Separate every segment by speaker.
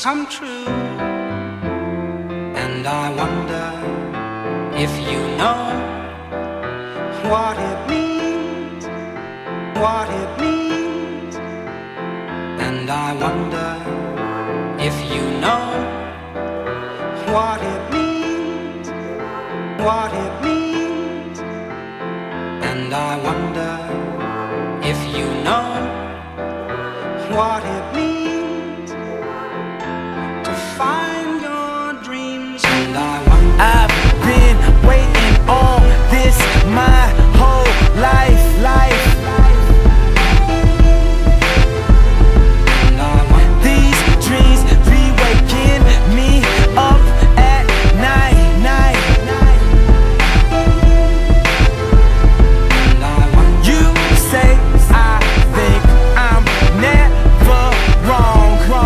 Speaker 1: dreams come true. And I wonder if you know what it means, what it means. And I wonder if you know what it means, what it means. And I wonder if you know what it means to find your dreams. And I wonder,
Speaker 2: I've been waiting on this my whole life.
Speaker 1: and I wonder,
Speaker 2: These dreams be waking me up at night.
Speaker 1: and I wonder,
Speaker 2: You say I think I'm never wrong.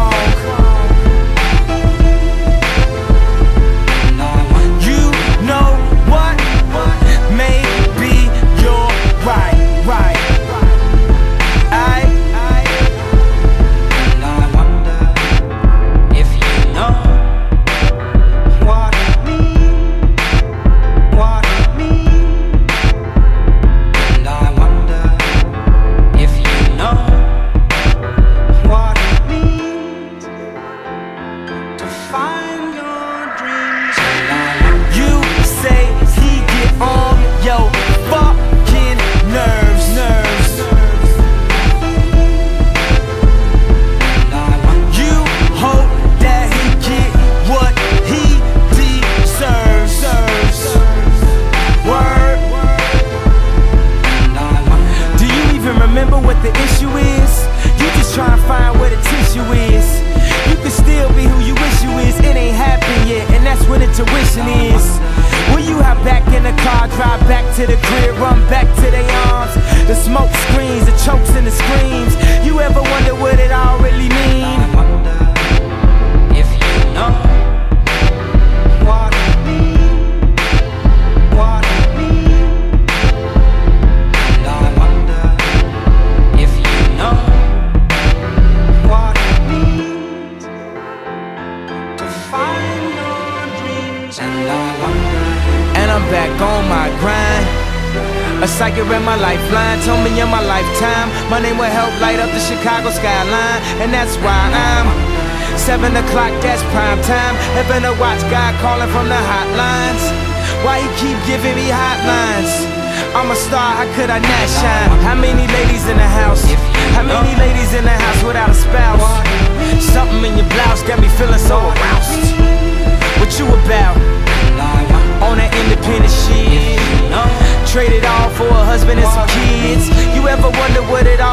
Speaker 1: and I wonder,
Speaker 2: You know what? Maybe you're right.
Speaker 1: and I wonder if you know what it means, what it means. And I wonder if you know what it means to find your dreams. And I wonder,
Speaker 2: You say he get on your fucking nerves.
Speaker 1: and I wonder,
Speaker 2: You hope that he get what he deserves. Word.
Speaker 1: and I wonder,
Speaker 2: Do you even remember what the issue is? You just try and find where the tissue is. You can still be who you wish you is. It ain't happened yet, and that's what intuition is. Will you hop back in the car, drive back to the crib, run back to their arms? The smoke screens, the chokes and the screams. You ever wonder what it all really mean?
Speaker 1: I wonder if you know what it means, what it means. And I wonder if you know what it means to find your dreams. And I wonder,
Speaker 2: And I'm back on my grind. A psychic read my lifeline, told me in my lifetime my name will help light up the Chicago skyline. And that's why I'm 7 o'clock, that's prime time. Heaven to watch God calling from the hotlines. Why he keep giving me hotlines? I'm a star, how could I not shine? How many ladies in the house? How many ladies in the house without a spouse? Something in your blouse got me feeling so aroused. What you about?
Speaker 1: and I wonder,
Speaker 2: On that independent shit,
Speaker 1: you know
Speaker 2: traded all for a husband and some kids. You ever wonder what it